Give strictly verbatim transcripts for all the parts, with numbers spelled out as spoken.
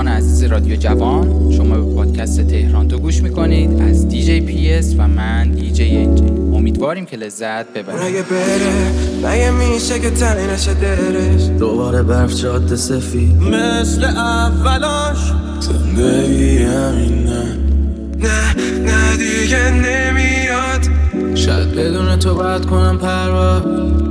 همراهان عزیز رادیو جوان، شما به پادکست تهران تو گوش میکنید از دی جی پی اس و من دی جی انجی. امیدواریم که لذت ببرید. اگه بره مگه میشه که تنی نشه درش، دوباره برف جاده سفید مثل اولاش زندگی همینه، نه نه دیگه نمیاد. شاید بدون تو باید کنم پرواز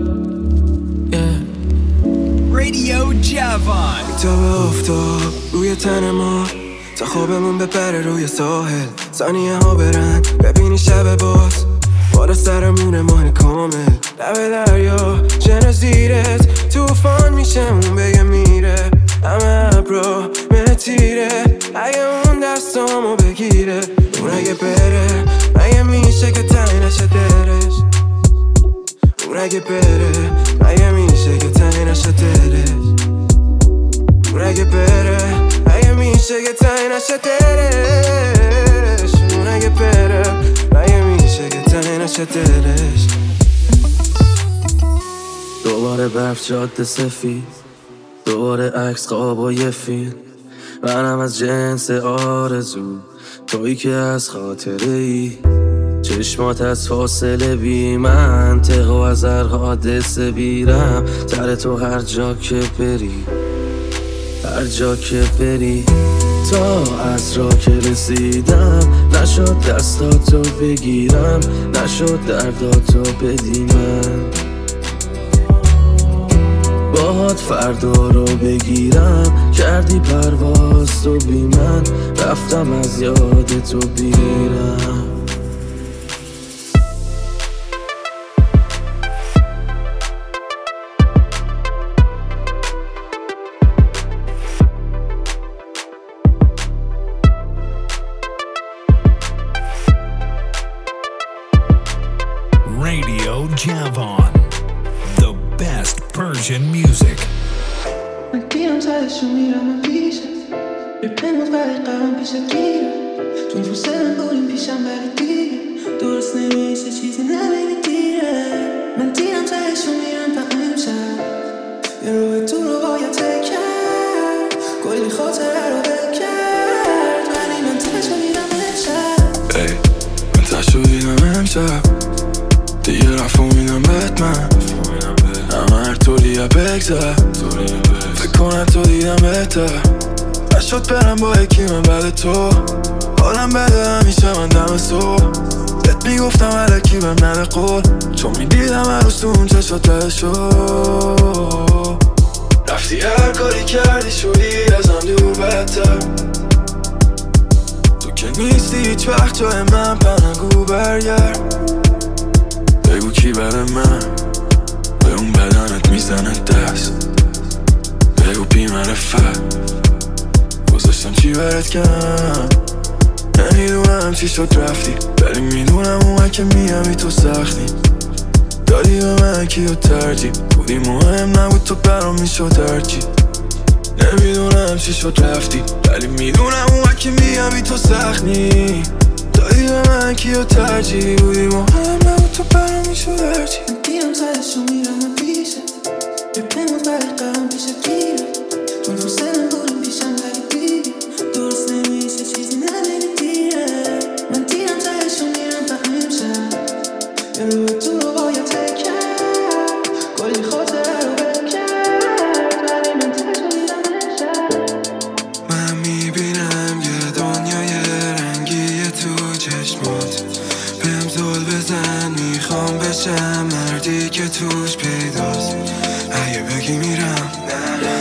رادیو جوان. تا به افتاب روی تن ما، تا خوابمون بپره روی ساحل، ثانیه ها برن ببینی شب باز بالا سرمونه ماه کامل، لب دریا جن زیرت توفان میشه اون بگه میره، همه ابرا مه تیره اگه اون دستامو بگیره، اون اگه بره مگه میشه که تنی نشه درش، اون اگه بره مگه میشه که تنی نشه درش، اون اگه بره مگه میشه که تنی نشه درش، اون اگه بره مگه میشه که تنی نشه درش. دوباره برف جاده سفید، دوباره عکس خواب و یه فیلم، منم از جنس آرزو، تویی که از خاطره ای، چشمات از فاصله بی منطق و از هر حادثه بیرم تر تو هر جا که بری، هر جا که بری. تا از راه که رسیدم نشد دستاتو بگیرم، نشد درداتو بدی من، باهات فردا رو بگیرم، کردی پرواز تو بی من، رفتم از یاد تو بیرم. Radio Javan, the best Persian music. من دیرم سرشو میرم من پیشت، ریپموز برای قرام پیشت گیرم، چون فرصتم بودیم پیشم برای دیگه، درست نمیشه چیزی نبینی دیره. من دیرم سرشو میرم تا امشب، یه روی تو رو باید تکرد، کلی خاطره رو بکرد، ولی من تشو میرم امشب. ای من تشو دیدم امشب، دیگه رفت و میدم بهت من، همه هر طوریه بگذر، فکر کنم تو دیدم بهتر، نشد برم با یکی من بعد تو، حالم بده همیشه من دم تو، بهت میگفتم علکی بهم نده قول، چون میدیدم هر روز تو اون چشات تهشو، رفتی هر کاری کردی شدی ازم دور بهتر، تو که نیستی هیچ وقت جای من پنگو برگرد، بگو کی بره من به اون بدنت میزنه دست، بگو بی معرفت گذاشتم چی برت کم، نمیدونم چی شد رفتی، ولی میدونم اون که میامی تو سختی، دادی به من کیو ترجیح، بودی مهم نبود تو برام میشد هرچی، نمیدونم چی شد رفتی، ولی میدونم اون که میامی تو سختی، دادی به من کیو ترجیح، بودی مهم نبود تو برام میشد هرچی. من دیرم سرشو میرم من پیشت، ریپموز برای قرام پیشت گیرم، چون فرصتم بودیم پیشم برای دیگه، درست نمیشه چیزی نبینی دیره. من دیرم سرشو میرم تا امشب، یه روی تو رو باید تکرد، کلی خاطره رو بکرد، ولی من تشو میرم امشب. من میبینم یه دنیای رنگی تو چشمات، بهم زل بزن میخوام بشم مردی که توش پیداست، اگه بگی میرم نه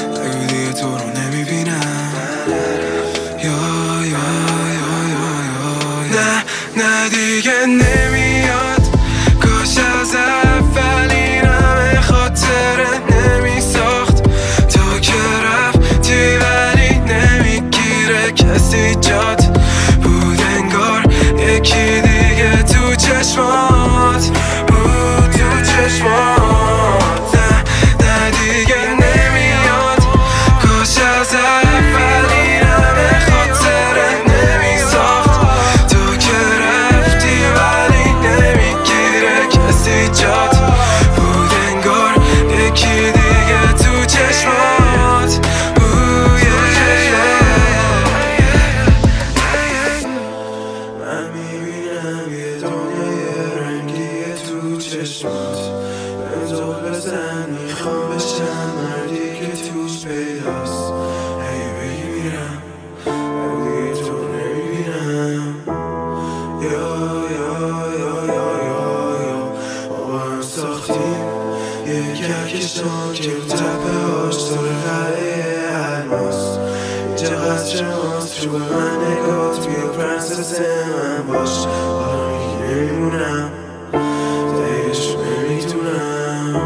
از چماست شو به من نگاه توی پرنسس من باش حالا میگی نمیمونم دیگهش نمیتونم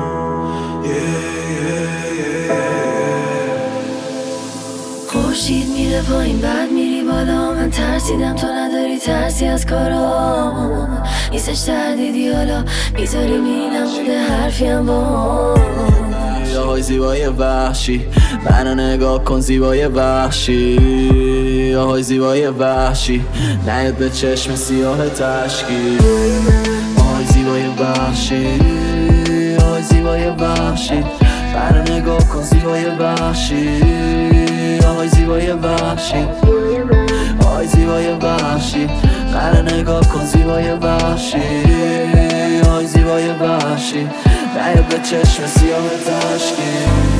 خورشید میره پایین بعد میری بالا من ترسیدم تو نداری ترسی از کارام نیستش تردیدی حالا میذاری مینموده حرفیم با آهای زیبای وحشی منو نگاه کن زیبای وحشی آهای زیبای وحشی نیاد به چشم سیاه تشکی آهای زیبای وحشی آهای زیبای وحشی منو نگاه کن زیبای وحشی آهای زیبای وحشی آهای زیبای وحشی منو نگاه کن زیبای وحشی آهای زیبای وحشی نیاد به چشم سیاه تشکی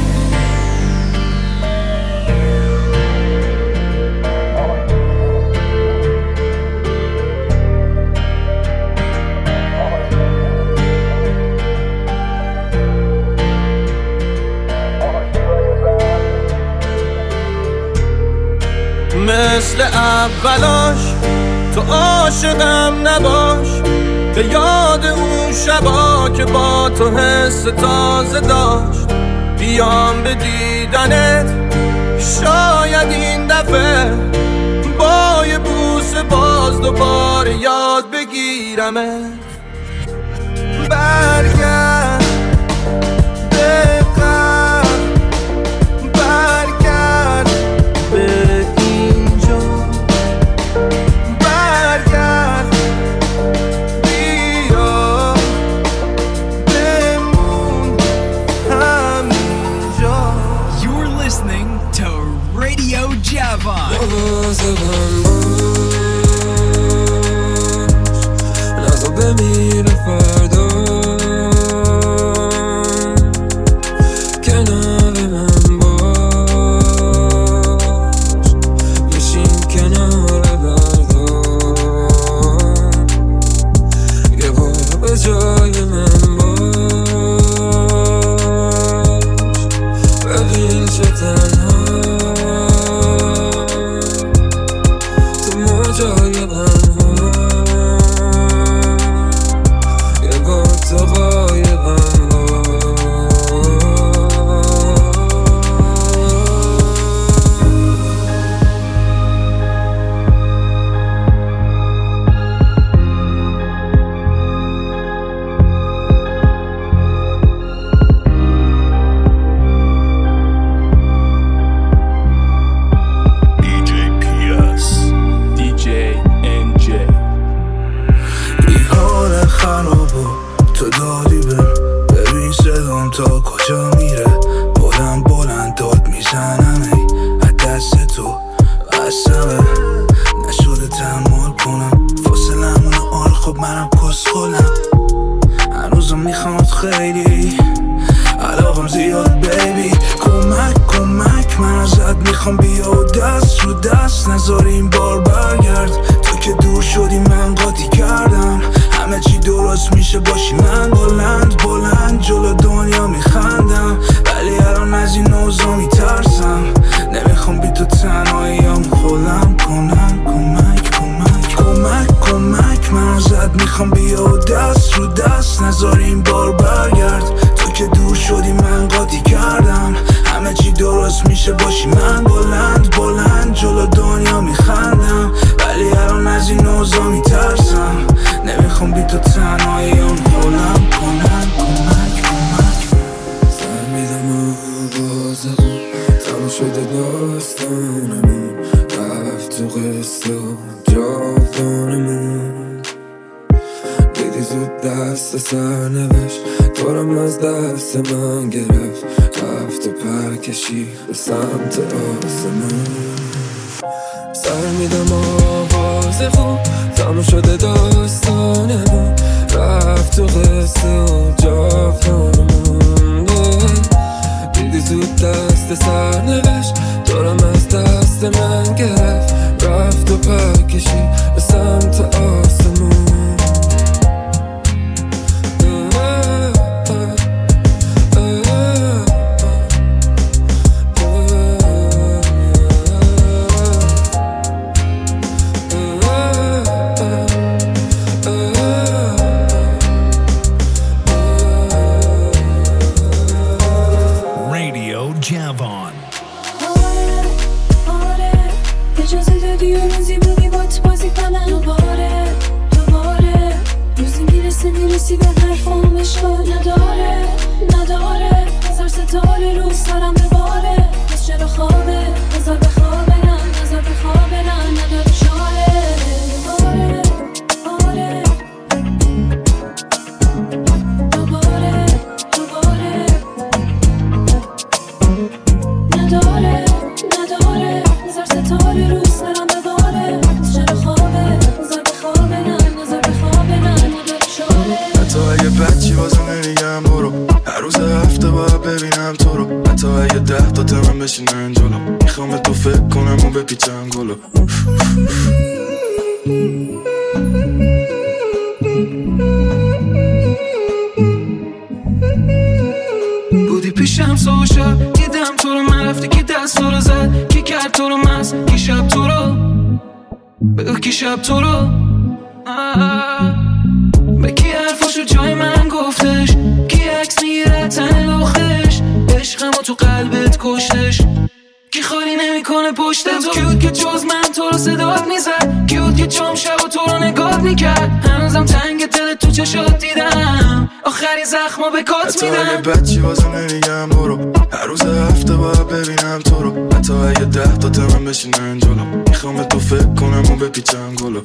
مثل اولاش تو عاشقم نباش به یاد اون شبا که با تو حس تازه داشت بیام به دیدنت شاید این دفعه با یه بوس باز دوباره یاد بگیرمت برگرد به قلب برگرد به مواظبم باش نزا بمیره فردا کنار من باش بشین کنار بردا یه بار به جای من باش ببین چه تنها جای من یه بار تو غایبم تو دادی بر ببین صدام تا کجا میره بلند بلند داد میزنم ای از دست تو قسمه نشده تحمل کنم فاصلمون آل خب منم کسخولم هنوزم میخوامت خیلی علاقم زیاد بیبی کمک کمک من ازت میخوام بیا و دست رو دست نذاری این بار برگرد تو که دور شدی من قاطی کردم همه چی درست میشه باشی من بلند بلند جلو دنیا میخندم ولی الان از این اوضاع میترسم نمیخوام بی تو تنهاییام خودم کنم کمک کمک کمک کمک من ازت میخوام بیا و دست رو دست نذاری این بار برگرد تو که دور شدی من قاطی کردم همه چی درست میشه باشی من بلند بلند جلو دنیا میخندم ولی الان از این اوضاع میترسم نمیخوام بی تو تنهاییام خودم کنم کمک کمک سر میدم آوازه تمام شده داستانمون رفت تو قصه و جاودانمون دیدی زود دست سرنوشت دارم از دست من گرفت رفت و پر کشی به سمت آسمون سر میدم آواز خوب تمام شده داستانمون رفت تو قصه و جاودانمون دیدی زود دست سرنوشت دارم از دست من گرفت رفت و پر کشی به سمت آسمون کسی به حرفم اشکال نداره نداره هزار ستاره رو سرم بباره بس چرا خوابه بذار بخوابه نه نظر بخوابه نه نداره شاله آره آره دوباره دوباره نداره نداره هزار ستاره رو سرم بباره بس چرا خوابه بذار بخوابه نه نظر بخوابه نه نداره شاله حتی اگه بچی واسه نمیگم برو هر روز هفته باید ببینم تو رو حتی اگه ده تا تمام بشینن جلو میخوام تو فکر کنم و بپیچم گلو بودی پیشم صبح شب دیدم تو رو من رفتی که دست رو زد کی کرد تو رو مست کی شب تو رو بگو کی شب تو رو به کی حرفاشو جای من گفتش کی عکس میگیره تن لختش عشقمو تو قلبت کشتش کی خالی نمیکنه پشت تو کیوت که جز من تو رو صدات میزد کیوت که چم شب و تو رو نگات میکرد هنوزم تنگ دل تو چشات دیدم آخری زخما به کات میدم حتی اگه بچی واسه نمیگم برو هر روز هفته باید ببینم تو رو حتی اگه ده تا تمام بشینن جلو میخوام تو فکر کنم و بپیچم گلو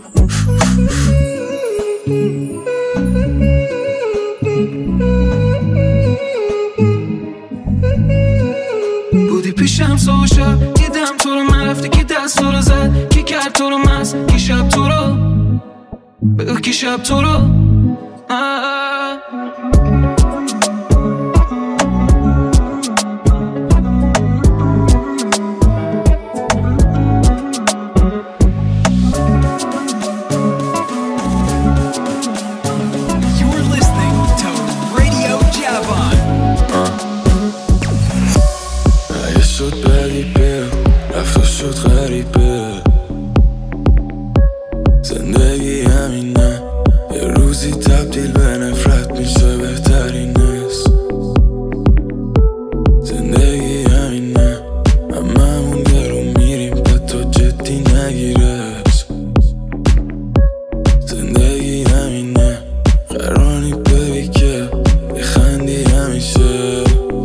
بودی پیشم صبح شب دیدم تو رو من رفتی کی دست رو زد کی کرد تو رو مست کی شب تو رو بگو کی شب تو رو آه. زندگی همینه یه روزی تبدیل به نفرت میشه بهترین است زندگی همینه هممون گرو میریم به تو جدی نگیرش زندگی همینه قرانی ببی که بخندی همیشه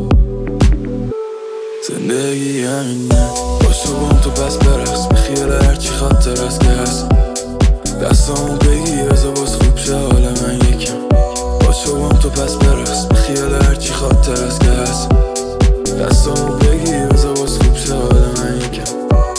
زندگی همینه باشو بام تو پس برقص بخیال هرچی خاطر از که هست دستامو بگیر بذار باز خوب شه حال من یکم باشو بام تو پس برقص بخیال هرچی خاطر از که هست دستامو بگیر بذار باز خوب شه حال من یکم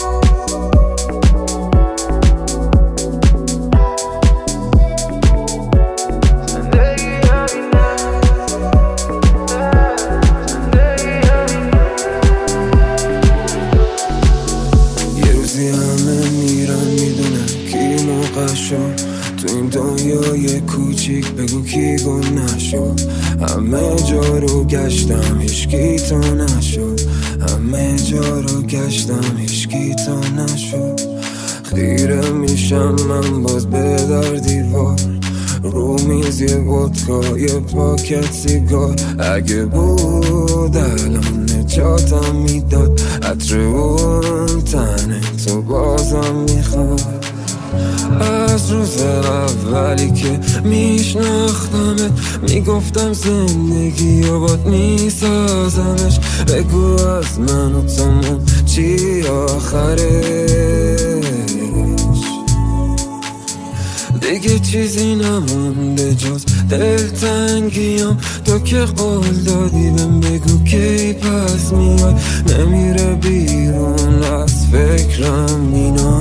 تو این دنیای کوچیک بگو کی گم نشد همه جا رو گشتم هیچکی تو نشد همه جا رو گشتم هیچکی تو نشد خیره میشم من باز به در دیوار رو میز یه ودکا یه پاکت سیگار اگه بود الان نجاتم میداد عطر اون تنه تو بازم میخواد از روز اولی که میشناختمت میگفتم زندگی آباد میسازمش بگو از من و تموم چی آخرش دیگه چیزی نمونده جز دلتنگیم تو که قول دادی بهم بگو کی پس میای نمیره بیرون از فکرم مینا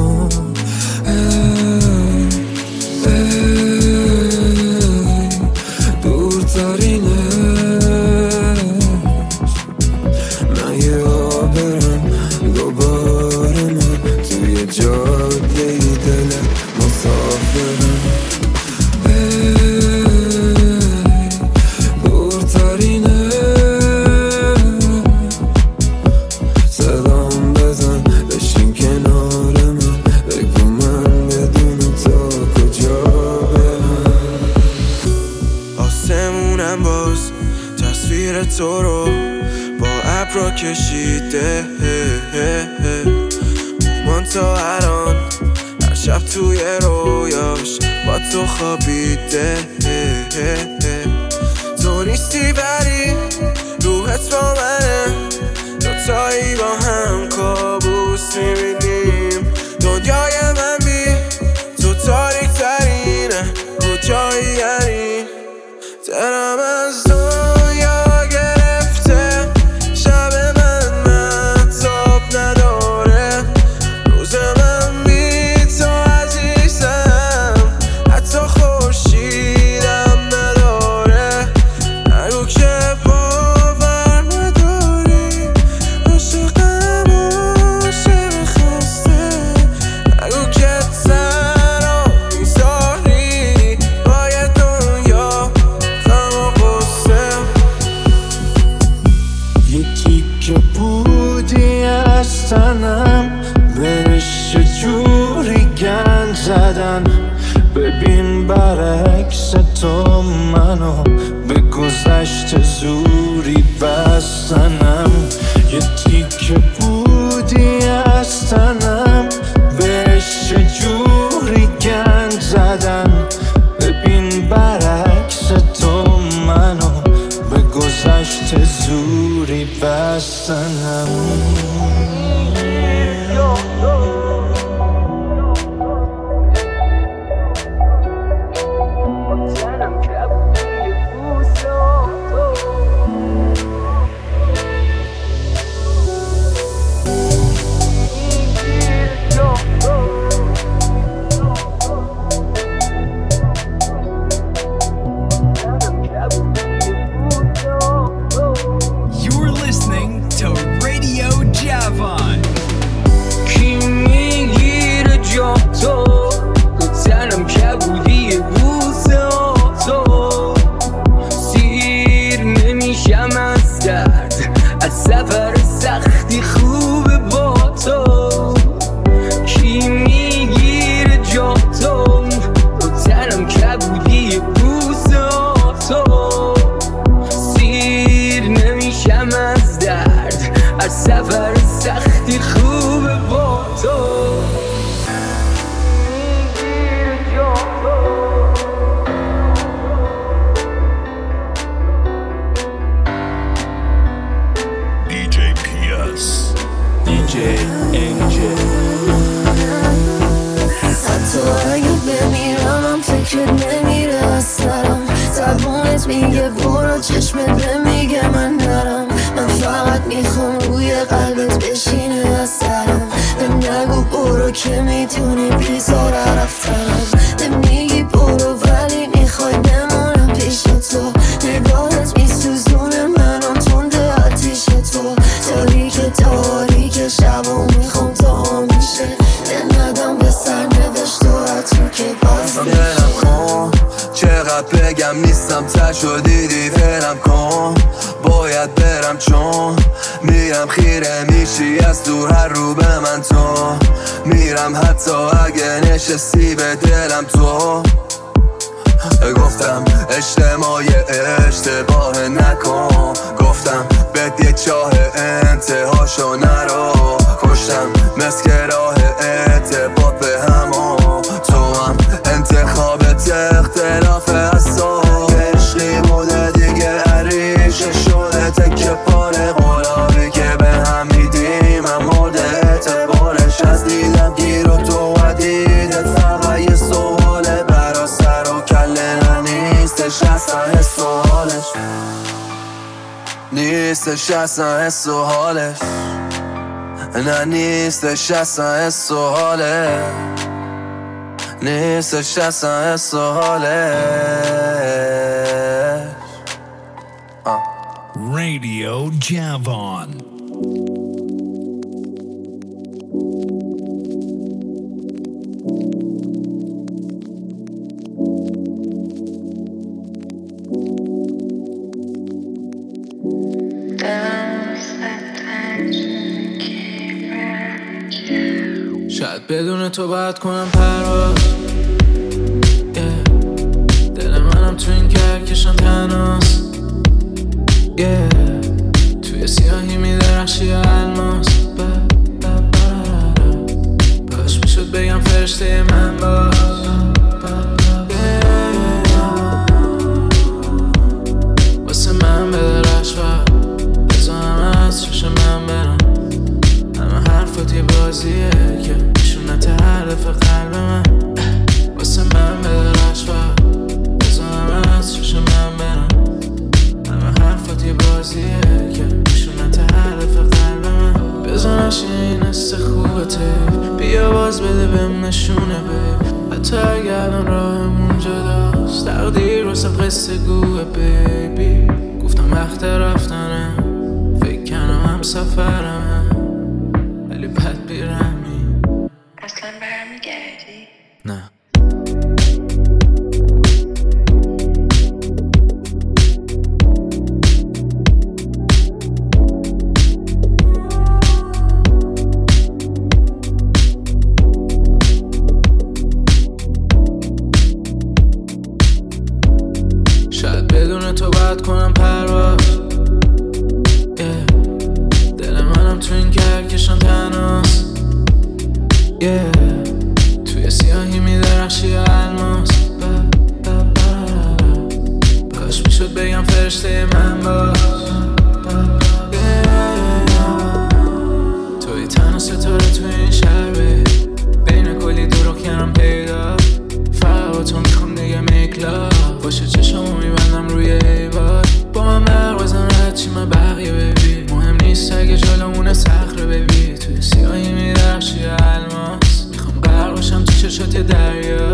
تو رو با ابرا کشیده من تا الان هر شب تو توی رویاش با تو خوابیده. تو نیستی ولی روحت با منه، دوتایی با هم کابوس میبینیم. دنیای من بی تو تاریک ترینه، کجایی یعنی دلم از دنیا گرفته. شب من مهتاب نداره، روز من بی تو عزیزم، حتی خورشیدم نداره. نگو که باور نداری، عاشقم عاشق خسته. نگو که تنها میذاری با یه دنیا غم و غصه. یکی که بودی از تنم بهش جوری گند زدن. ببین برعکس تو منو به گذشت زوری بستنم. یکی که بودی از تنم بهش جوری گند زدن. ببین برعکس تو منو به گذشت زوری بستنم. You're listening to Radio Javon. کی میگیره جا تو، تو تنم کبودی بوسه تو. سیر نمیشم از درد، از سفر سختی خوبه با تو. کی میگیره جا تو، تو تنم کبودی بوسه تو. سیر نمیشم از درد، از سفر سختی خوبه با تو. دی جی پی اس. دی جی انجل. حتی اگه بمیرم هم فکرت نمیره از سرم. زبونت میگه برو، چشمت نمیگه من نرم. من فقط میخوام روی قلبت بشینه از سرم. بهم نگو برو که میتونی بیزاره رفتنم. نمیگی برو ولی میخوای بمونم پیش تو. نگاهت میسوزونه منو تنده آتیش تو. تاریک تاریک شبو میخوام تا میشه. دل ندم به سر نوشت و تو که باز دلم کن چقدر بگم نیستم تشو دیدی دلم کن. باید برم چون میرم خیره میشی از دور هر رو به من تو. میرم حتی اگه نشستی به دلم تو. گفتم اجتماع اشتباه نکن. گفتم بد یه چاه انتهاشو نرو. کشتم مسک راه ارتباط به همو. تو هم انتخابت اختلاف اصلا. عشقی بوده دیگه عریشه شده تکه پاره. قلابی که به هم میدیم هم مورد اعتبارش. از دیدم گیر و تو و دیدت فقط یه سواله. برا سر و کله نیستش اصلا حس و حالش. نیستش اصلا حس و حالش. نه نیستش اصلا حس و حالش. نیستش اصلا حس و حالش. Radio Javon. شاید بدون تو باید کنم پرواز. yeah. دل منم تو این کهکشان تنهاست. yeah. توی سیاهی میدرخشی الماس. کاش میشد بگم فرشته من من باش. واسه من بده رشوت بزنم از چش من برم. همه حرفات یه بازیه که نشونه تعرف قلب من. واسه من بده رشوت بزنم از چش من برم. همه حرفات یه بازیه که نشونه تعرف قلب من. بزنش این است خوبته بیا باز بده بهم نشونه بی. حتی اگر الان راهمون جداست تقدیر واسه قصه گوه بیبی. گفتم وقت رفتنه فکر کنم هم سفرمه ولی بد بیرمی. اصلا برمیگردی؟ نه شاید بدون تو باید کنم پرواز. yeah. دل منم تو این کهکشان تنهاست. yeah. توی سیاهی میدرخشی الماس. کاش میشد بگم فرشته من باش. توی تنها ستاره توی این شهر بین کلی دروغ کردم پیدا. فقط با تو میخوام دیگه میکلا باشه چشمو میبندم روی ایوار. با من برق بزن رد چی من بقیه ببین. مهم نیست اگه جلومونه صخره ببین. توی سیاهی میرخشی الماس میخوام غرق باشم تو چشات دریا.